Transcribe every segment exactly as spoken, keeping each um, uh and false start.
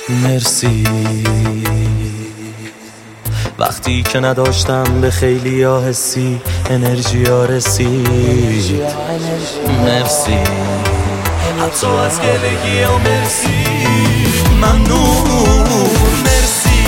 مرسی وقتی که نداشتم به خیلی ها حسی انرژی ها رسید. مرسی حتی از گلگی ها مرسی. ممنون مرسی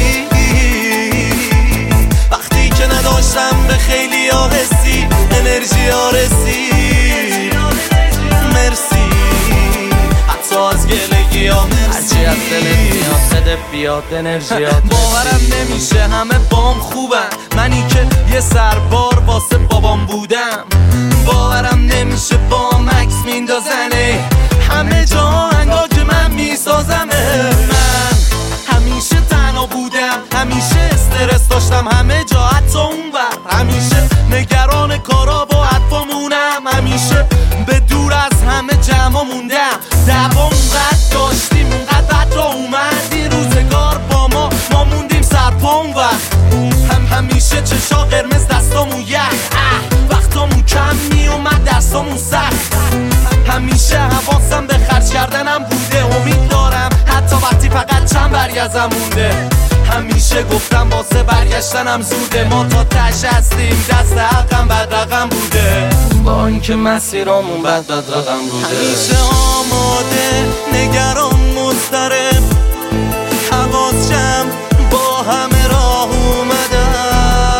وقتی که نداشتم به خیلی ها حسی انرژی ها رسید. مرسی حتی از گلگی ها مرسی. هرچی از دلت میاد بده بیاد انرژیات. باورم نمیشه همه بام خوبن، منی که یه سربار واسه بابام بودم. باورم نمیشه بام عکس میندازنه همه جا انگار که من میسازمه. من همیشه تنها بودم، همیشه استرس داشتم همه جا حتی اون بر. همیشه نگران کارا و حرفامونم، همیشه به دور از همه جمع موندم. دوام قد داشتیم اونقدر بد را اومدی روزگار با ما، ما موندیم سرپا اون وقت. هم همیشه چشا قرمز دستامون یخ، وقتامون کم میومد درسامون سخت. همیشه حواسم به خرج کردنم بوده، امید دارم حتی وقتی فقط چند برگزم مونده. همیشه گفتم واسه برگشتنم زوده، ما تا تش هستیم دست حقم بد رقم بوده. با اینکه مسیرامون بد بد رقم بوده. همیشه آماده نگران مضطرب حواس جمع با همه راه اومدم.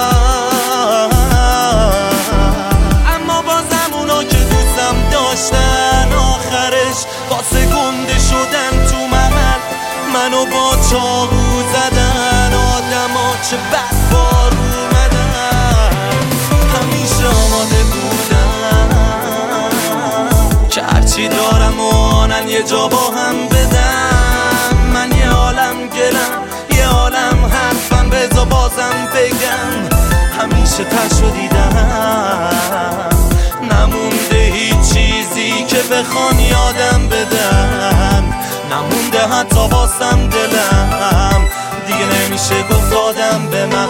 اما بازم اونا که دوستم داشتن آخرش واسه گنده شدن تو محل منو با چاقو زدن. آدم ها چه بد بار اومدن. همیشه آماده بودن که هرچی دارم و آنن یه جا با هم بدم. من یه عالم گلم یه عالم حرفم بذار بازم بگم. همیشه تشو دیدم نمونده هیچ چیزی که بخوان یادم بدن. نمونده حتی واسم دلم دیگه نمیشه گفت دادم به من.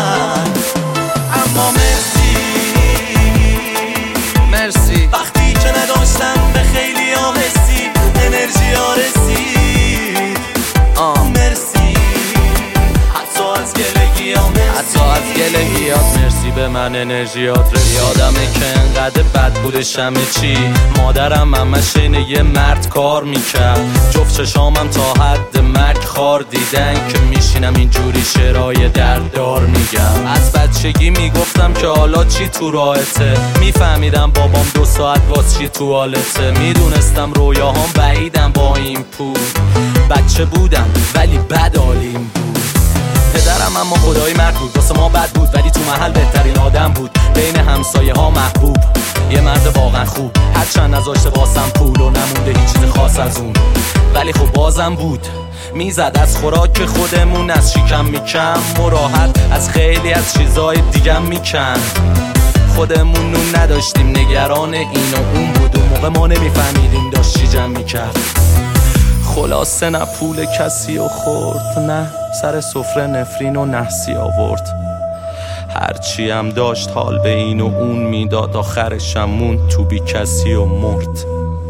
اما مرسی مرسی وقتی که نداشتم به خیلی ها حسی انرژی ها رسید. آه. مرسی حتی از گلگی ها مرسی. حتی از گلگیات مرسی به من انرژیات رسید. یادمه که انقدر بد بودش همه چی، مادرم همش اینه یه مرد کار میکرد. جفت چشامم تا حد مرگ خار دیدن که میشینم اینجوری شعرهای درددار میگم. از بچگی میگفتم که حالا چی تو راهته، میفهمیدم بابام دو ساعت واس چی تو حالته. میدونستم رویاهام بعیدم با این پول. بچه بودم ولی بد حالیم بود. پدرم اما خدای مرد بود، واسه ما بد بود ولی تو محل بهترین آدم بود. بین همسایه ها محبوب، یه مرد واقعا خوب. هرچند نذاشته واسم پول و نمونده هیچ چیز خاص از اون، ولی خب بازم بود. میزد از خوراک خودمون از شکم میکم و راحت از خیلی از چیزای دیگم میکن. خودمون نون نداشتیم نگران این و اون بود. اون موقع ما نمیفهمیدیم داشت چی جمع میکرد. خلاصه نه پول کسی و خورد، نه سر سفره نفرین و نحسی آورد. هرچی هم داشت حال به این و اون میداد، آخرشم مون تو بی کسی و مرد.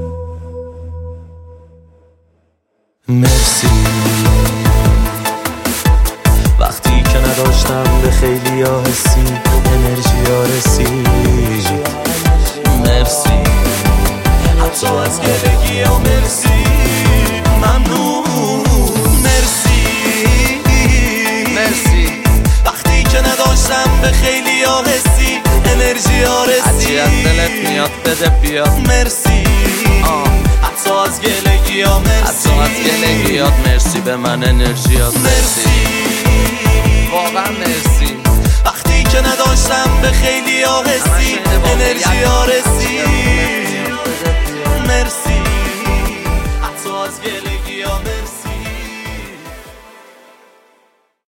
مرسی وقتی که نداشتم به خیلی ها حسی انرژی ها رسید. مرسی حتی از گلگی ها مرسی. ممنون مرسی مرسی وقتی که نداشتم به خیلی ها حسی انرژی ها رسید. هرچی از دلت میاد بده بیاد. مرسی آه. حتی از گلگی ها مرسی. حتی از گلگیات مرسی به من انرژیات مرسی. واقعا مرسی وقتی که نداشتم به خیلی ها حسی انرژی ها